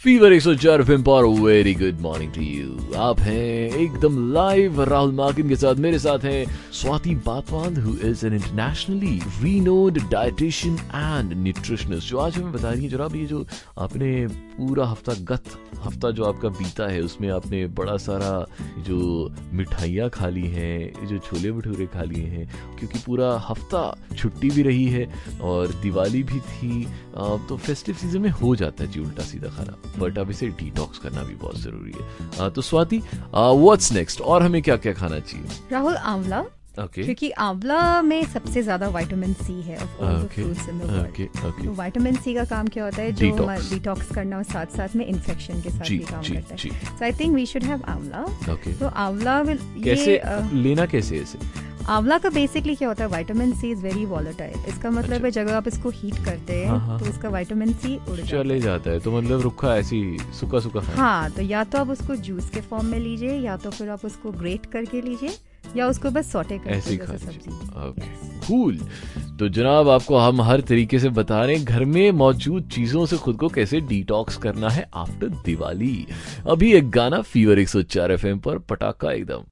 Fever 104 FM पर very good morning to you. आप हैं एकदम लाइव राहुल मार्किन के साथ। मेरे साथ हैं Swati Batwan who is an internationally renowned dietitian and nutritionist, जो आज हमें बता रही है जनाब ये जो आपने पूरा हफ्ता जो आपका बीता है उसमें आपने बड़ा सारा जो मिठाइयाँ खा ली हैं, जो छोले भटूरे खा लिए हैं, क्योंकि पूरा हफ्ता छुट्टी भी रही है और दिवाली भी थी, तो फेस्टिव सीजन में हो जाता है जी उल्टा सीधा खाना, बट अब इसे डिटॉक्स करना भी बहुत जरूरी है। तो स्वाति, व्हाट्स नेक्स्ट और हमें क्या क्या खाना चाहिए? राहुल, आंवला, क्योंकि आंवला में सबसे ज्यादा विटामिन सी है of all the fruits in the world. तो विटामिन सी का काम क्या होता है? जो डिटॉक्स करना और साथ साथ में इन्फेक्शन के साथ भी काम करता है। So I think we should have amla. तो आंवला कैसे लेना, कैसे इसे? आंवला का बेसिकली क्या होता है, vitamin C is very volatile. इसका मतलब है जब आप इसको हीट करते हैं तो इसका विटामिन सी चले जाता है, तो मतलब रुखा ऐसी सूखा हाँ, तो या तो आप उसको जूस के फॉर्म में लीजिए, या तो फिर आप उसको ग्रेट करके लीजिए, या उसको बस सॉटे करके जैसे सब्जी। कूल। तो जनाब आपको हम हर तरीके से बता रहे हैं घर में मौजूद चीजों से खुद को कैसे डिटॉक्स करना है आफ्टर दिवाली। अभी एक गाना फीवर 104 एफएम पर, पटाखा एकदम।